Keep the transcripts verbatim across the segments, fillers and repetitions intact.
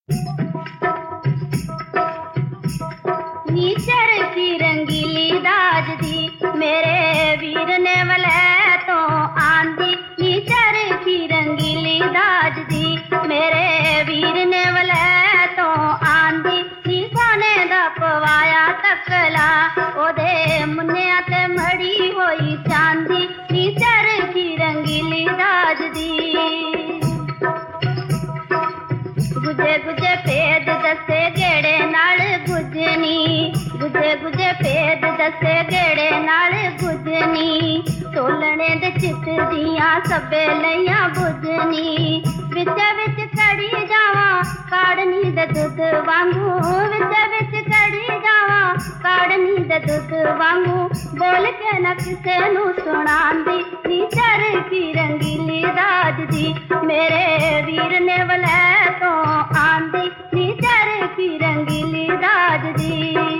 नी चरखी रंगीली दाज दी मेरे वीर ने वलै तो आंदी। नी चरखी रंगीली दाज दी मेरे वीर ने वलै तो आंदी। नी सोने दा पवाया तकला ओदे मुन्निया ते मड़ी होई चांदी। नी चरखी रंगीली दाज दी गुजे गुजे भेद दसे गेड़े नाल गुजनी। गुजे गुजे भेद दसे गेड़े नाल गुजनी। तोलने दे चित दियां सबे लइयां बुझनी। विच विच कड़ी जावां काड़नी दे दुध वांगू। विच विच कड़ी जावां काड़नी दे दुध वांगू। बोल के न किसे नू सुणांदी। नी चरखी रंगीली दाज दी मेरे वीर ने वलै तो आंदी। नी चरखी रंगीली दाज दी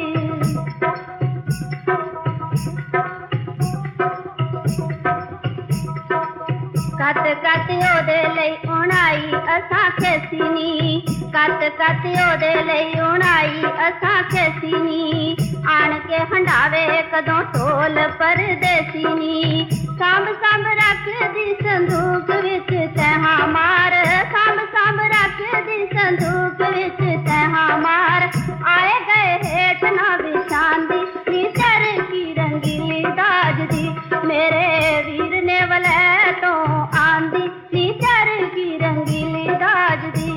कत कत ओदे लई उणाई असां खेसीनी। कत कत ओदे लई उणाई असां खेसीनी। आण के हंडावे कदों ढोल परदेसीनी। सांभ सांभ रख दी संदूक विच तैहां मार। सांभ सांभ रख दी संदूक विच तैहां मार। आए गए हेठ ना विछांदी। नी चरखी रंगीली दाज दी मेरे वीर ने वलै तो आंदी। नी चरखी रंगीली दाज दी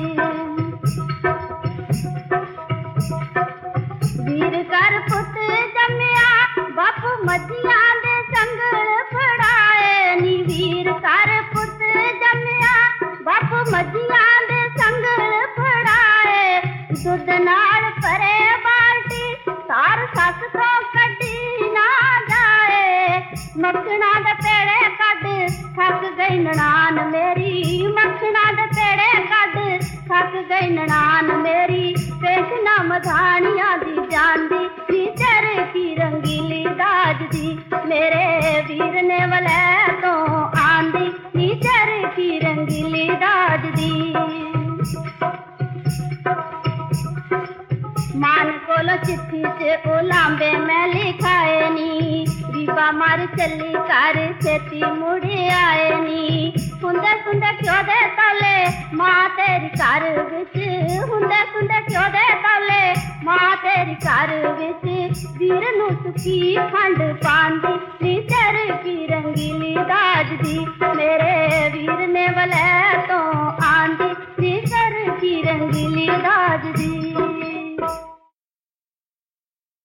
वीर कर पुत जम्मिया बापू मजियां दे संगल फड़ाए। नी वीर कर पुत जम्मिया बापू मजियां दे संगल फड़ाए। दुध नाल भरे बाल्टी सार सस तो कड्डी ना जाए। मखना दे पेड़े कड थक गई ननान मेरी। मखना दे पेड़े कड थक गई ननान मेरी। पेशना मधानिया दी जांदी। नी चरखी रंगीली दाज दी मेरे वीर ने वलै तो आंदी। नी चरखी रंगीली दाज दी मान कोलो चिट्ठी च उलांबे मैं लिखाए नी। रीबा मार चली कर छेती मुड़े आए नी। हुंदे हुंदे क्यों दे तौले मां तेरी घर विच। हुंदे हुंदे क्यों दे तौले मां तेरी घर विच। वीर नू सुखी खंड पांदी। नी चरखी रंगीली दाज दी मेरे वीर ने वलै तो आंदी। नी